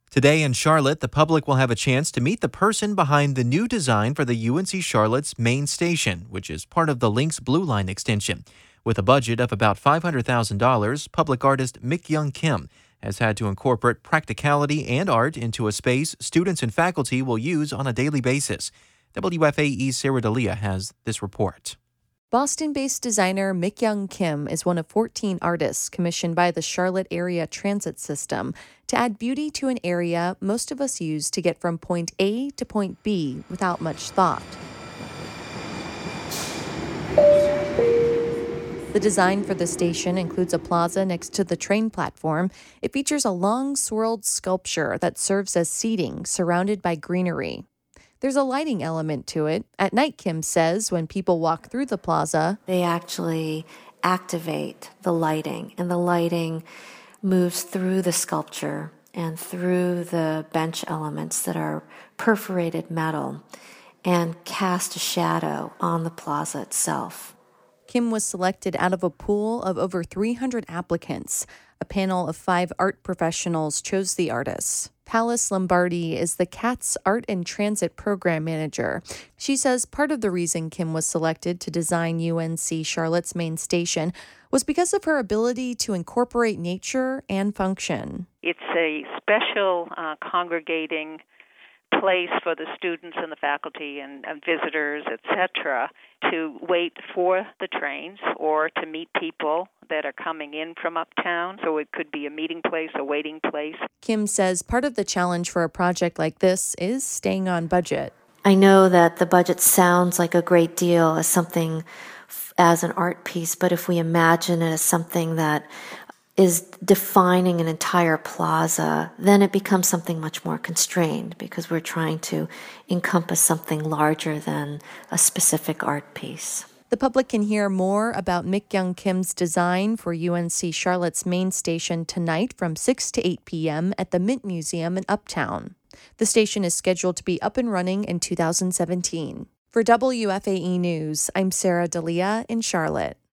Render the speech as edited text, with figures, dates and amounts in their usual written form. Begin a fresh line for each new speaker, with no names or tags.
Today in Charlotte, the public will have a chance to meet the person behind the new design for the UNC Charlotte's main station, which is part of the Lynx Blue Line extension. With a budget of about $500,000, public artist Mik-Young Kim has had to incorporate practicality and art into a space students and faculty will use on a daily basis. WFAE's Sarah D'Elia has this report.
Boston-based designer Mik-Young Kim is one of 14 artists commissioned by the Charlotte Area Transit System to add beauty to an area most of us use to get from point A to point B without much thought. The design for the station includes a plaza next to the train platform. It features a long, swirled sculpture that serves as seating surrounded by greenery. There's a lighting element to it. At night, Kim says, when people walk through the plaza,
they actually activate the lighting, and the lighting moves through the sculpture and through the bench elements that are perforated metal and cast a shadow on the plaza itself.
Kim was selected out of a pool of over 300 applicants. A panel of 5 art professionals chose the artists. Palace Lombardi is the CATS Art and Transit Program Manager. She says part of the reason Kim was selected to design UNC Charlotte's main station was because of her ability to incorporate nature and function.
It's a special congregating place for the students and the faculty and visitors, etc., to wait for the trains or to meet people that are coming in from uptown. So it could be a meeting place, a waiting place.
Kim says part of the challenge for a project like this is staying on budget.
I know that the budget sounds like a great deal as something as an art piece, but if we imagine it as something that is defining an entire plaza, then it becomes something much more constrained because we're trying to encompass something larger than a specific art piece.
The public can hear more about Mik-Young Kim's design for UNC Charlotte's main station tonight from 6 to 8 p.m. at the Mint Museum in Uptown. The station is scheduled to be up and running in 2017. For WFAE News, I'm Sarah D'Elia in Charlotte.